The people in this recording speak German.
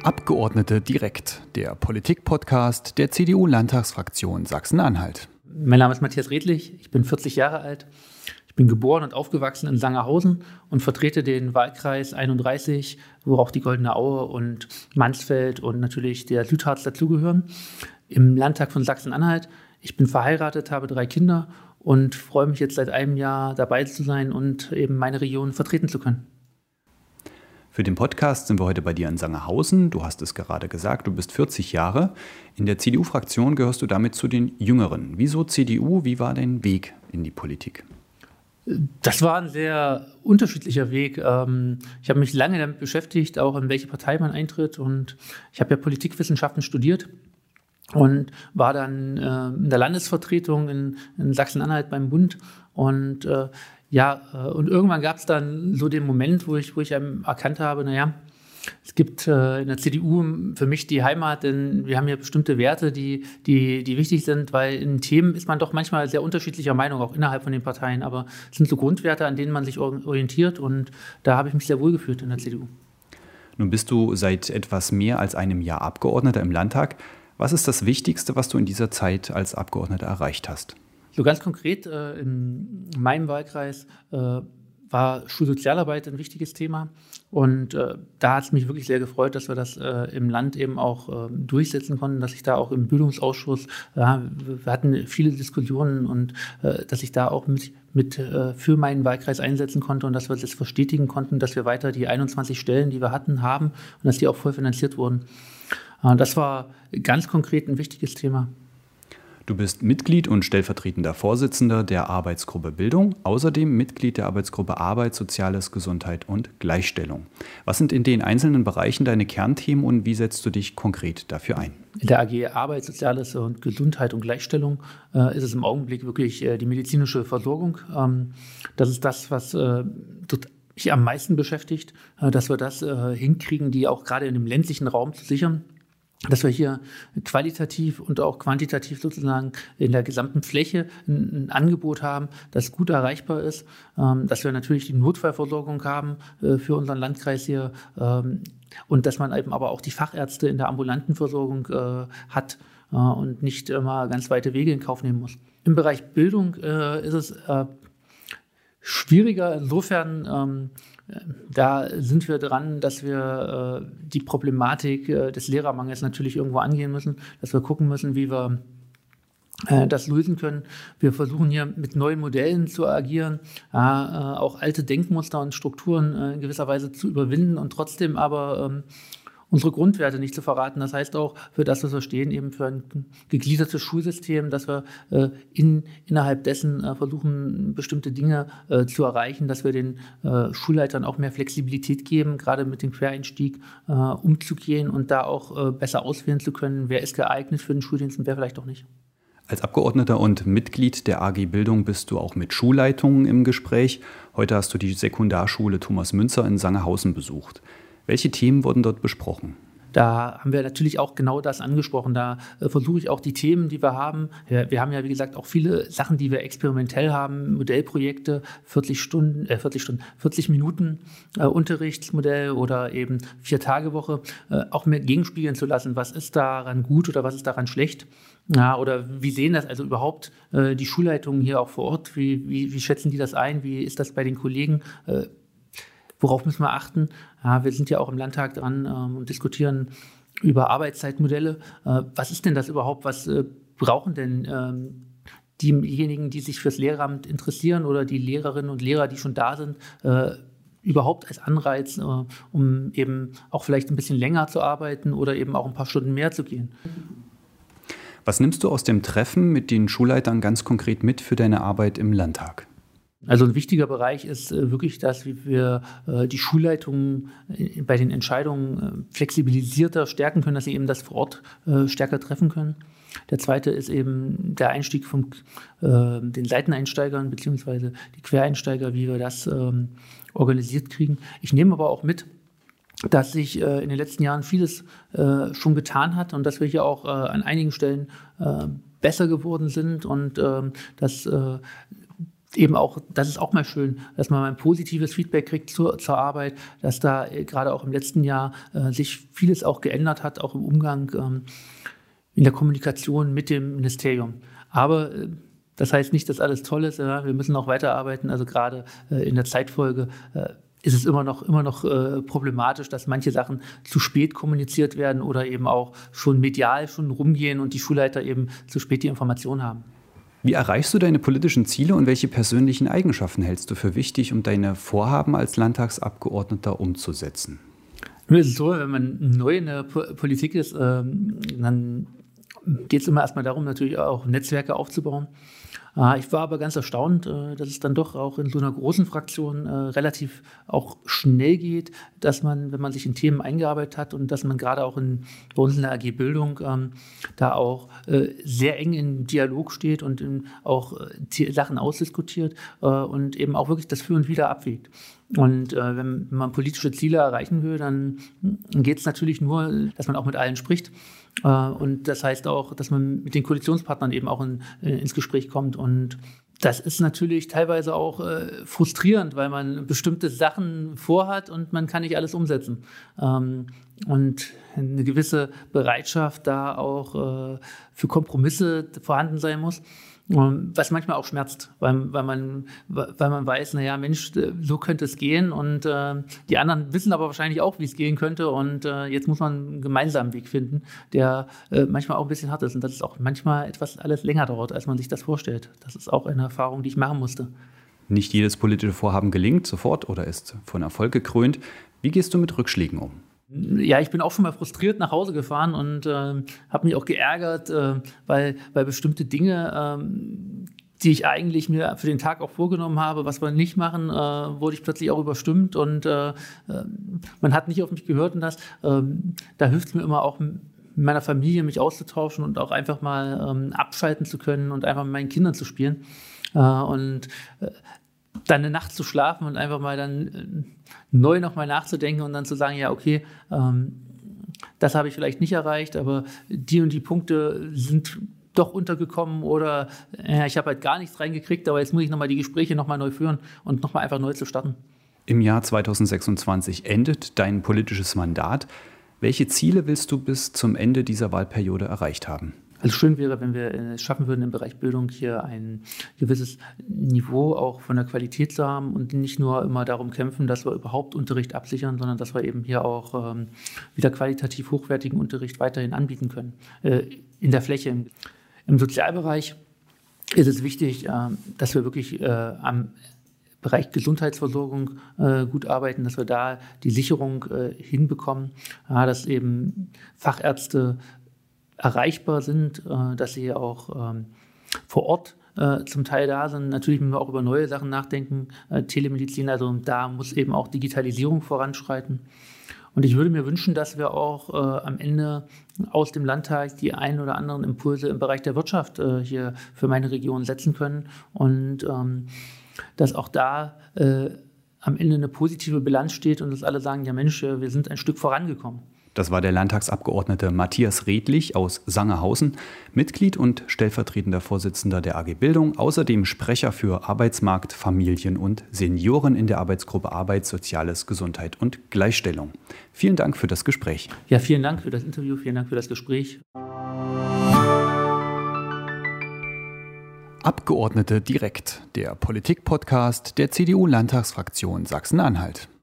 Abgeordnete direkt, der Politik-Podcast der CDU-Landtagsfraktion Sachsen-Anhalt. Mein Name ist Matthias Redlich, ich bin 40 Jahre alt. Ich bin geboren und aufgewachsen in Sangerhausen und vertrete den Wahlkreis 31, wo auch die Goldene Aue und Mansfeld und natürlich der Südharz dazugehören, im Landtag von Sachsen-Anhalt. Ich bin verheiratet, habe 3 Kinder und freue mich jetzt seit einem Jahr dabei zu sein und eben meine Region vertreten zu können. Für den Podcast sind wir heute bei dir in Sangerhausen. Du hast es gerade gesagt, du bist 40 Jahre. In der CDU-Fraktion gehörst du damit zu den Jüngeren. Wieso CDU? Wie war dein Weg in die Politik? Das war ein sehr unterschiedlicher Weg. Ich habe mich lange damit beschäftigt, auch in welche Partei man eintritt. Und ich habe ja Politikwissenschaften studiert und war dann in der Landesvertretung in Sachsen-Anhalt beim Bund. Und und irgendwann gab es dann so den Moment, wo ich erkannt habe, es gibt in der CDU für mich die Heimat, denn wir haben hier bestimmte Werte, die wichtig sind, weil in Themen ist man doch manchmal sehr unterschiedlicher Meinung, auch innerhalb von den Parteien, aber es sind so Grundwerte, an denen man sich orientiert und da habe ich mich sehr wohl gefühlt in der CDU. Nun bist du seit etwas mehr als einem Jahr Abgeordneter im Landtag. Was ist das Wichtigste, was du in dieser Zeit als Abgeordneter erreicht hast? So ganz konkret in meinem Wahlkreis war Schulsozialarbeit ein wichtiges Thema und da hat es mich wirklich sehr gefreut, dass wir das im Land eben auch durchsetzen konnten, dass ich da auch im Bildungsausschuss, wir hatten viele Diskussionen und dass ich da auch mit für meinen Wahlkreis einsetzen konnte und dass wir das verstetigen konnten, dass wir weiter die 21 Stellen, die wir haben und dass die auch voll finanziert wurden. Das war ganz konkret ein wichtiges Thema. Du bist Mitglied und stellvertretender Vorsitzender der Arbeitsgruppe Bildung, außerdem Mitglied der Arbeitsgruppe Arbeit, Soziales, Gesundheit und Gleichstellung. Was sind in den einzelnen Bereichen deine Kernthemen und wie setzt du dich konkret dafür ein? In der AG Arbeit, Soziales und Gesundheit und Gleichstellung ist es im Augenblick wirklich die medizinische Versorgung. Das ist das, was mich am meisten beschäftigt, dass wir das hinkriegen, die auch gerade in dem ländlichen Raum zu sichern. Dass wir hier qualitativ und auch quantitativ sozusagen in der gesamten Fläche ein Angebot haben, das gut erreichbar ist, dass wir natürlich die Notfallversorgung haben für unseren Landkreis hier und dass man eben aber auch die Fachärzte in der ambulanten Versorgung hat und nicht immer ganz weite Wege in Kauf nehmen muss. Im Bereich Bildung ist es schwieriger, insofern da sind wir dran, dass wir die Problematik des Lehrermangels natürlich irgendwo angehen müssen, dass wir gucken müssen, wie wir das lösen können. Wir versuchen hier mit neuen Modellen zu agieren, auch alte Denkmuster und Strukturen in gewisser Weise zu überwinden und trotzdem aber unsere Grundwerte nicht zu verraten. Das heißt auch, für das, was wir stehen, eben für ein gegliedertes Schulsystem, dass wir innerhalb dessen versuchen, bestimmte Dinge zu erreichen, dass wir den Schulleitern auch mehr Flexibilität geben, gerade mit dem Quereinstieg umzugehen und da auch besser auswählen zu können, wer ist geeignet für den Schuldienst und wer vielleicht auch nicht. Als Abgeordneter und Mitglied der AG Bildung bist du auch mit Schulleitungen im Gespräch. Heute hast du die Sekundarschule Thomas Münzer in Sangerhausen besucht. Welche Themen wurden dort besprochen? Da haben wir natürlich auch genau das angesprochen. Da versuche ich auch die Themen, die wir haben. Wir haben ja, wie gesagt, auch viele Sachen, die wir experimentell haben. Modellprojekte, 40 Minuten Unterrichtsmodell oder eben 4-Tage-Woche, auch mehr gegenspiegeln zu lassen. Was ist daran gut oder was ist daran schlecht? Ja, oder wie sehen das also überhaupt die Schulleitungen hier auch vor Ort? Wie schätzen die das ein? Wie ist das bei den Kollegen? Worauf müssen wir achten? Ja, wir sind ja auch im Landtag dran und diskutieren über Arbeitszeitmodelle. Was ist denn das überhaupt? Was brauchen denn diejenigen, die sich fürs Lehramt interessieren oder die Lehrerinnen und Lehrer, die schon da sind, überhaupt als Anreiz, um eben auch vielleicht ein bisschen länger zu arbeiten oder eben auch ein paar Stunden mehr zu gehen? Was nimmst du aus dem Treffen mit den Schulleitern ganz konkret mit für deine Arbeit im Landtag? Also ein wichtiger Bereich ist wirklich das, wie wir die Schulleitungen bei den Entscheidungen flexibilisierter stärken können, dass sie eben das vor Ort stärker treffen können. Der zweite ist eben der Einstieg von den Seiteneinsteigern bzw. die Quereinsteiger, wie wir das organisiert kriegen. Ich nehme aber auch mit, dass sich in den letzten Jahren vieles schon getan hat und dass wir hier auch an einigen Stellen besser geworden sind und dass eben auch, das ist auch mal schön, dass man mal ein positives Feedback kriegt zur Arbeit, dass da gerade auch im letzten Jahr sich vieles auch geändert hat, auch im Umgang in der Kommunikation mit dem Ministerium. Aber das heißt nicht, dass alles toll ist. Ja, wir müssen auch weiterarbeiten. Also gerade in der Zeitfolge ist es immer noch problematisch, dass manche Sachen zu spät kommuniziert werden oder eben auch schon medial schon rumgehen und die Schulleiter eben zu spät die Information haben. Wie erreichst du deine politischen Ziele und welche persönlichen Eigenschaften hältst du für wichtig, um deine Vorhaben als Landtagsabgeordneter umzusetzen? Nun ist es so, wenn man neu in der Politik ist, dann geht es immer erstmal darum, natürlich auch Netzwerke aufzubauen. Ich war aber ganz erstaunt, dass es dann doch auch in so einer großen Fraktion relativ auch schnell geht, dass man, wenn man sich in Themen eingearbeitet hat und dass man gerade auch bei uns in der AG Bildung da auch sehr eng im Dialog steht und auch Sachen ausdiskutiert und eben auch wirklich das Für und Wider abwägt. Und wenn man politische Ziele erreichen will, dann geht es natürlich nur, dass man auch mit allen spricht. Und das heißt auch, dass man mit den Koalitionspartnern eben auch ins Gespräch kommt. Und das ist natürlich teilweise auch frustrierend, weil man bestimmte Sachen vorhat und man kann nicht alles umsetzen. Und eine gewisse Bereitschaft da auch für Kompromisse vorhanden sein muss. Was manchmal auch schmerzt, weil man weiß, naja, Mensch, so könnte es gehen und die anderen wissen aber wahrscheinlich auch, wie es gehen könnte und jetzt muss man einen gemeinsamen Weg finden, der manchmal auch ein bisschen hart ist und dass es auch manchmal etwas alles länger dauert, als man sich das vorstellt. Das ist auch eine Erfahrung, die ich machen musste. Nicht jedes politische Vorhaben gelingt sofort oder ist von Erfolg gekrönt. Wie gehst du mit Rückschlägen um? Ja, ich bin auch schon mal frustriert nach Hause gefahren und habe mich auch geärgert, weil bestimmte Dinge, die ich eigentlich mir für den Tag auch vorgenommen habe, was wir nicht machen, wurde ich plötzlich auch überstimmt und man hat nicht auf mich gehört und da hilft es mir immer auch, mit meiner Familie mich auszutauschen und auch einfach mal abschalten zu können und einfach mit meinen Kindern zu spielen und dann eine Nacht zu schlafen und einfach mal dann neu nochmal nachzudenken und dann zu sagen, ja, okay, das habe ich vielleicht nicht erreicht, aber die und die Punkte sind doch untergekommen oder ich habe halt gar nichts reingekriegt, aber jetzt muss ich nochmal die Gespräche nochmal neu führen und nochmal einfach neu zu starten. Im Jahr 2026 endet dein politisches Mandat. Welche Ziele willst du bis zum Ende dieser Wahlperiode erreicht haben? Also schön wäre, wenn wir es schaffen würden, im Bereich Bildung hier ein gewisses Niveau auch von der Qualität zu haben und nicht nur immer darum kämpfen, dass wir überhaupt Unterricht absichern, sondern dass wir eben hier auch wieder qualitativ hochwertigen Unterricht weiterhin anbieten können. In der Fläche. Im Sozialbereich ist es wichtig, dass wir wirklich am Bereich Gesundheitsversorgung gut arbeiten, dass wir da die Sicherung hinbekommen, dass eben Fachärzte erreichbar sind, dass sie auch vor Ort zum Teil da sind. Natürlich müssen wir auch über neue Sachen nachdenken, Telemedizin, also da muss eben auch Digitalisierung voranschreiten. Und ich würde mir wünschen, dass wir auch am Ende aus dem Landtag die ein oder anderen Impulse im Bereich der Wirtschaft hier für meine Region setzen können und dass auch da am Ende eine positive Bilanz steht und dass alle sagen, ja Mensch, wir sind ein Stück vorangekommen. Das war der Landtagsabgeordnete Matthias Redlich aus Sangerhausen, Mitglied und stellvertretender Vorsitzender der AG Bildung, außerdem Sprecher für Arbeitsmarkt, Familien und Senioren in der Arbeitsgruppe Arbeit, Soziales, Gesundheit und Gleichstellung. Vielen Dank für das Gespräch. Ja, vielen Dank für das Interview, vielen Dank für das Gespräch. Abgeordnete direkt, der Politik-Podcast der CDU-Landtagsfraktion Sachsen-Anhalt.